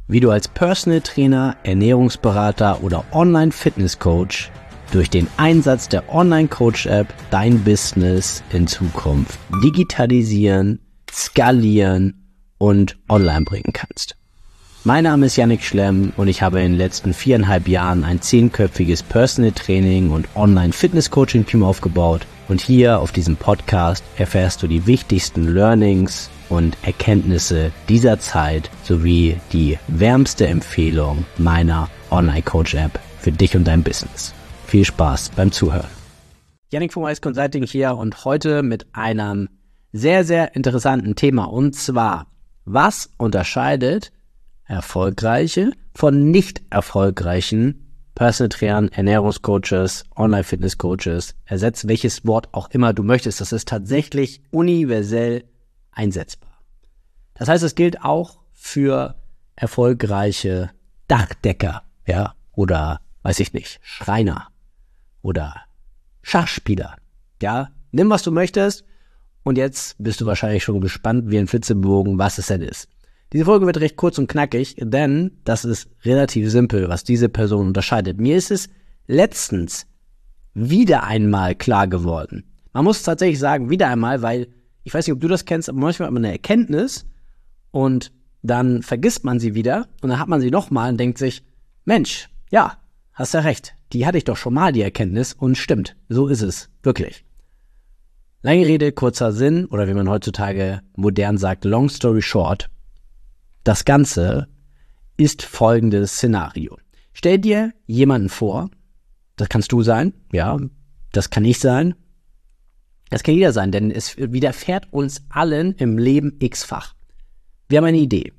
wie du als Personal Trainer, Ernährungsberater oder Online-Fitness-Coach durch den Einsatz der Online-Coach-App dein Business in Zukunft digitalisieren, skalieren und online bringen kannst. Mein Name ist Yannick Schlemm und ich habe in den letzten 4,5 Jahren ein 10-köpfiges Personal Training und Online-Fitness-Coaching-Team aufgebaut. Und hier auf diesem Podcast erfährst du die wichtigsten Learnings und Erkenntnisse dieser Zeit sowie die wärmste Empfehlung meiner Online-Coach-App für dich und dein Business. Viel Spaß beim Zuhören. Yannick von Wise Consulting hier und heute mit einem sehr, sehr interessanten Thema. Und zwar, was unterscheidet erfolgreiche von nicht erfolgreichen Personal Trainern, Ernährungscoaches, Online-Fitness-Coaches, ersetzt welches Wort auch immer du möchtest. Das ist tatsächlich universell einsetzbar. Das heißt, es gilt auch für erfolgreiche Dachdecker, ja, oder, weiß ich nicht, Schreiner oder Schachspieler, ja. Nimm, was du möchtest und jetzt bist du wahrscheinlich schon gespannt wie ein Flitzebogen, was es denn ist. Diese Folge wird recht kurz und knackig, denn das ist relativ simpel, was diese Person unterscheidet. Mir ist es letztens wieder einmal klar geworden. Man muss tatsächlich sagen, wieder einmal, weil, ich weiß nicht, ob du das kennst, aber manchmal hat man eine Erkenntnis und dann vergisst man sie wieder und dann hat man sie nochmal und denkt sich, Mensch, ja, hast ja recht, die hatte ich doch schon mal, die Erkenntnis, und stimmt, so ist es, wirklich. Lange Rede, kurzer Sinn, oder wie man heutzutage modern sagt, long story short. Das Ganze ist folgendes Szenario. Stell dir jemanden vor, das kannst du sein, ja, das kann ich sein, das kann jeder sein, denn es widerfährt uns allen im Leben x-fach. Wir haben eine Idee.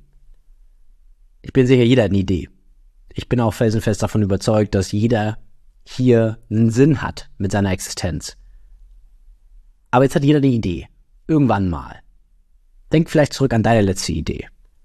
Ich bin sicher, jeder hat eine Idee. Ich bin auch felsenfest davon überzeugt, dass jeder hier einen Sinn hat mit seiner Existenz. Aber jetzt hat jeder eine Idee. Irgendwann mal. Denk vielleicht zurück an deine letzte Idee.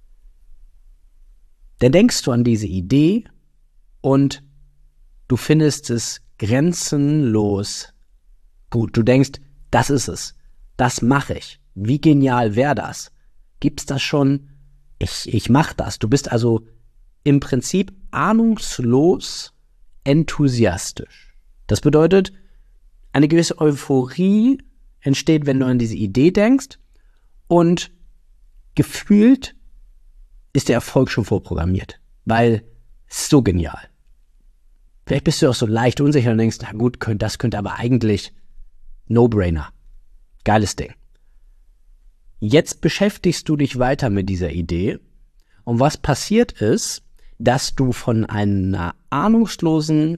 Dann denkst du an diese Idee und du findest es grenzenlos gut. Du denkst, das ist es. Das mache ich. Wie genial wäre das? Gibt's das schon? Ich mache das. Du bist also im Prinzip ahnungslos enthusiastisch. Das bedeutet, eine gewisse Euphorie entsteht, wenn du an diese Idee denkst und gefühlt ist der Erfolg schon vorprogrammiert, weil es ist so genial. Vielleicht bist du auch so leicht unsicher und denkst, na gut, das könnte aber eigentlich No-Brainer. Geiles Ding. Jetzt beschäftigst du dich weiter mit dieser Idee und was passiert ist, dass du von einem ahnungslosen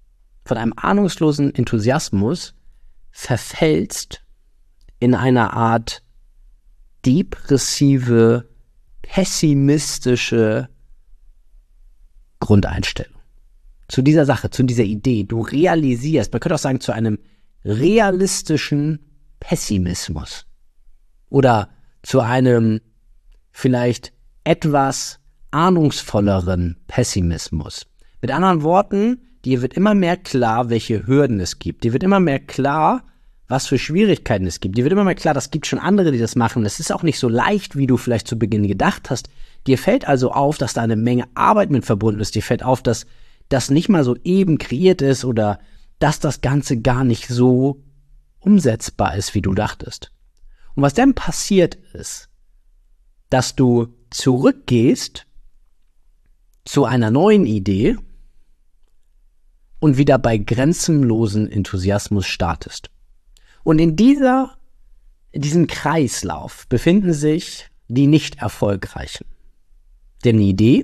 Enthusiasmus verfällst in eine Art depressive, pessimistische Grundeinstellung. Zu dieser Sache, zu dieser Idee. Du realisierst, man könnte auch sagen, zu einem realistischen Pessimismus. Oder zu einem vielleicht etwas ahnungsvolleren Pessimismus. Mit anderen Worten, dir wird immer mehr klar, welche Hürden es gibt. Dir wird immer mehr klar, was für Schwierigkeiten es gibt. Dir wird immer mehr klar, das gibt schon andere, die das machen. Das ist auch nicht so leicht, wie du vielleicht zu Beginn gedacht hast. Dir fällt also auf, dass da eine Menge Arbeit mit verbunden ist. Dir fällt auf, dass das nicht mal so eben kreiert ist oder dass das Ganze gar nicht so umsetzbar ist, wie du dachtest. Und was dann passiert ist, dass du zurückgehst zu einer neuen Idee und wieder bei grenzenlosen Enthusiasmus startest. Und in diesem Kreislauf befinden sich die Nicht-Erfolgreichen. Denn eine Idee,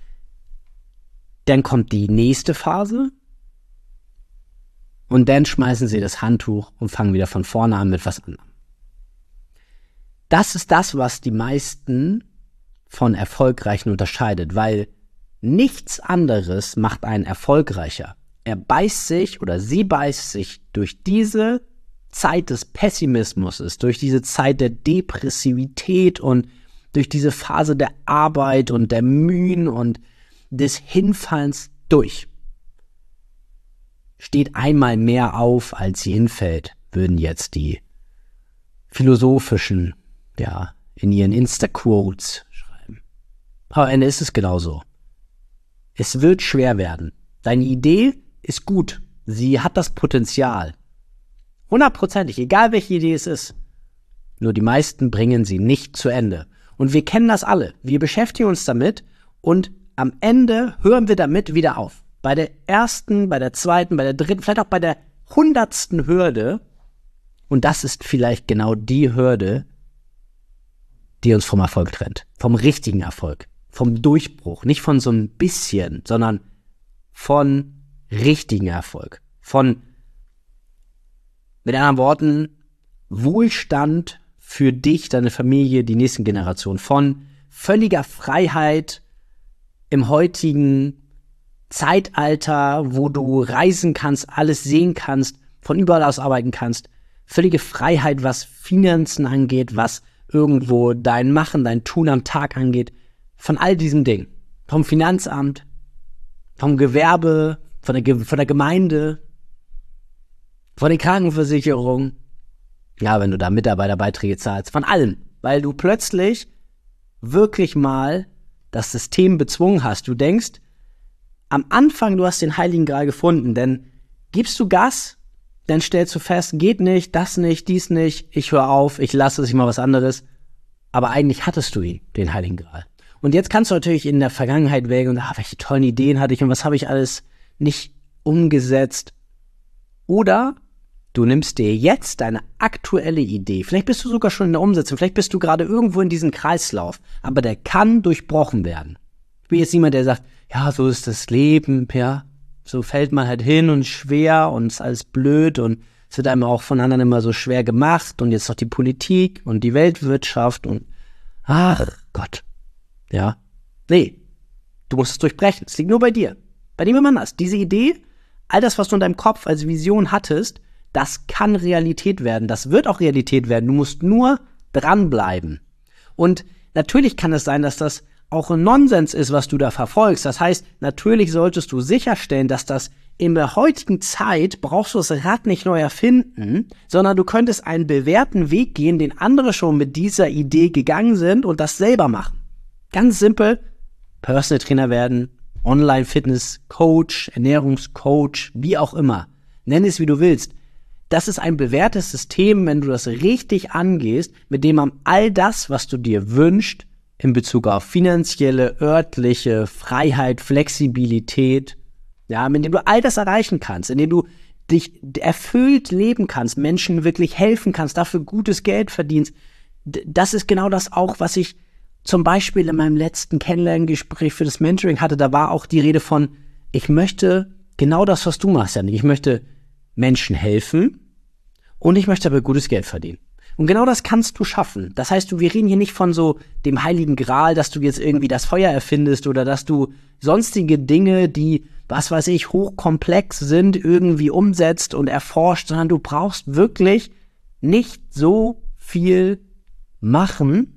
dann kommt die nächste Phase und dann schmeißen sie das Handtuch und fangen wieder von vorne an mit was anderem. Das ist das, was die meisten von Erfolgreichen unterscheidet, weil nichts anderes macht einen erfolgreicher. Er beißt sich oder sie beißt sich durch diese Zeit des Pessimismus, durch diese Zeit der Depressivität und durch diese Phase der Arbeit und der Mühen und des Hinfallens durch. Steht einmal mehr auf, als sie hinfällt, würden jetzt die philosophischen, in ihren Insta-Quotes schreiben. Aber am Ende ist es genauso. Es wird schwer werden. Deine Idee ist gut. Sie hat das Potenzial. 100%, egal welche Idee es ist. Nur die meisten bringen sie nicht zu Ende. Und wir kennen das alle. Wir beschäftigen uns damit und am Ende hören wir damit wieder auf. Bei der ersten, bei der zweiten, bei der dritten, vielleicht auch bei der 100. Hürde. Und das ist vielleicht genau die Hürde, die uns vom Erfolg trennt. Vom richtigen Erfolg. Vom Durchbruch. Nicht von so ein bisschen, sondern von richtigen Erfolg. Von, mit anderen Worten, Wohlstand für dich, deine Familie, die nächsten Generationen. Von völliger Freiheit im heutigen Zeitalter, wo du reisen kannst, alles sehen kannst, von überall aus arbeiten kannst. Völlige Freiheit, was Finanzen angeht, was irgendwo dein Machen, dein Tun am Tag angeht. Von all diesen Dingen. Vom Finanzamt, vom Gewerbe, von der Gemeinde, von der Krankenversicherung. Ja, wenn du da Mitarbeiterbeiträge zahlst, von allem. Weil du plötzlich wirklich mal das System bezwungen hast. Du denkst, am Anfang, du hast den Heiligen Gral gefunden, denn gibst du Gas, dann stellst du fest, geht nicht, das nicht, dies nicht, ich höre auf, ich lasse es, ich mache was anderes. Aber eigentlich hattest du ihn, den Heiligen Gral. Und jetzt kannst du natürlich in der Vergangenheit wägen und welche tollen Ideen hatte ich und was habe ich alles nicht umgesetzt. Oder du nimmst dir jetzt deine aktuelle Idee. Vielleicht bist du sogar schon in der Umsetzung. Vielleicht bist du gerade irgendwo in diesem Kreislauf. Aber der kann durchbrochen werden. Ich bin jetzt niemand, der sagt, ja, so ist das Leben, ja. So fällt man halt hin und schwer und ist alles blöd und es wird einem auch von anderen immer so schwer gemacht und jetzt noch die Politik und die Weltwirtschaft und ach Gott. Ja. Nee. Du musst es durchbrechen. Es liegt nur bei dir. Bei dem Mann hast. Diese Idee, all das, was du in deinem Kopf als Vision hattest, das kann Realität werden. Das wird auch Realität werden. Du musst nur dranbleiben. Und natürlich kann es sein, dass das auch ein Nonsens ist, was du da verfolgst. Das heißt, natürlich solltest du sicherstellen, dass das in der heutigen Zeit brauchst du das Rad nicht neu erfinden, sondern du könntest einen bewährten Weg gehen, den andere schon mit dieser Idee gegangen sind und das selber machen. Ganz simpel, Personal Trainer werden, Online-Fitness-Coach, Ernährungscoach, wie auch immer. Nenn es, wie du willst. Das ist ein bewährtes System, wenn du das richtig angehst, mit dem man all das, was du dir wünschst, in Bezug auf finanzielle, örtliche Freiheit, Flexibilität, ja, mit dem du all das erreichen kannst, in dem du dich erfüllt leben kannst, Menschen wirklich helfen kannst, dafür gutes Geld verdienst. Das ist genau das auch, was ich zum Beispiel in meinem letzten Kennenlerngespräch für das Mentoring hatte. Da war auch die Rede von, ich möchte genau das, was du machst, Janik. Ich möchte Menschen helfen und ich möchte aber gutes Geld verdienen. Und genau das kannst du schaffen. Das heißt, wir reden hier nicht von so dem Heiligen Gral, dass du jetzt irgendwie das Feuer erfindest oder dass du sonstige Dinge, die, was weiß ich, hochkomplex sind, irgendwie umsetzt und erforscht, sondern du brauchst wirklich nicht so viel machen,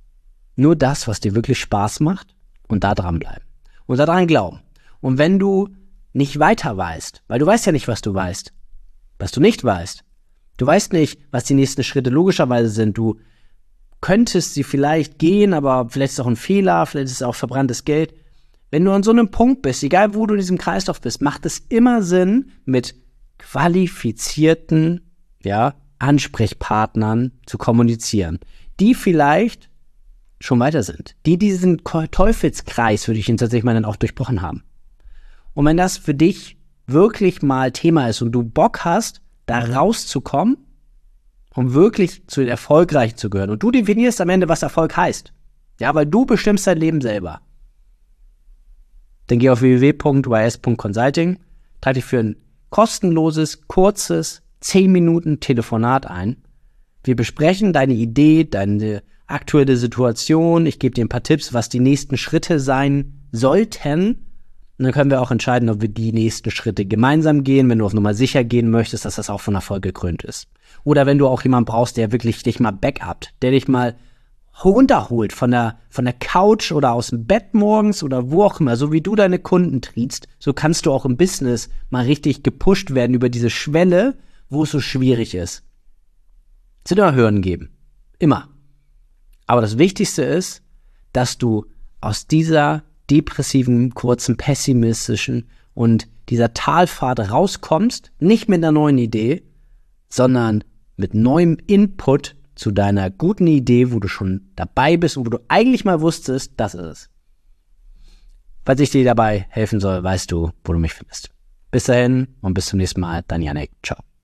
nur das, was dir wirklich Spaß macht und da dranbleiben und da dran glauben. Und wenn du nicht weiter weißt, weil du weißt ja nicht, was du weißt, was du nicht weißt, du weißt nicht, was die nächsten Schritte logischerweise sind. Du könntest sie vielleicht gehen, aber vielleicht ist es auch ein Fehler, vielleicht ist es auch verbranntes Geld. Wenn du an so einem Punkt bist, egal wo du in diesem Kreislauf bist, macht es immer Sinn, mit qualifizierten, Ansprechpartnern zu kommunizieren, die vielleicht schon weiter sind, die diesen Teufelskreis, würde ich ihn tatsächlich mal dann auch durchbrochen haben. Und wenn das für dich wirklich mal Thema ist und du Bock hast, da rauszukommen, um wirklich zu den Erfolgreichen zu gehören. Und du definierst am Ende, was Erfolg heißt. Ja, weil du bestimmst dein Leben selber. Dann geh auf www.ys.consulting, trag dich für ein kostenloses, kurzes, 10 Minuten Telefonat ein. Wir besprechen deine Idee, deine aktuelle Situation. Ich gebe dir ein paar Tipps, was die nächsten Schritte sein sollten. Und dann können wir auch entscheiden, ob wir die nächsten Schritte gemeinsam gehen, wenn du auf Nummer sicher gehen möchtest, dass das auch von Erfolg gekrönt ist. Oder wenn du auch jemanden brauchst, der wirklich dich mal backupt, der dich mal runterholt von der Couch oder aus dem Bett morgens oder wo auch immer, so wie du deine Kunden triebst, so kannst du auch im Business mal richtig gepusht werden über diese Schwelle, wo es so schwierig ist. Es wird immer Hürden geben. Immer. Aber das Wichtigste ist, dass du aus dieser depressiven, kurzen, pessimistischen und dieser Talfahrt rauskommst, nicht mit einer neuen Idee, sondern mit neuem Input zu deiner guten Idee, wo du schon dabei bist und wo du eigentlich mal wusstest, das ist es. Falls ich dir dabei helfen soll, weißt du, wo du mich findest. Bis dahin und bis zum nächsten Mal, dein Yannick. Ciao.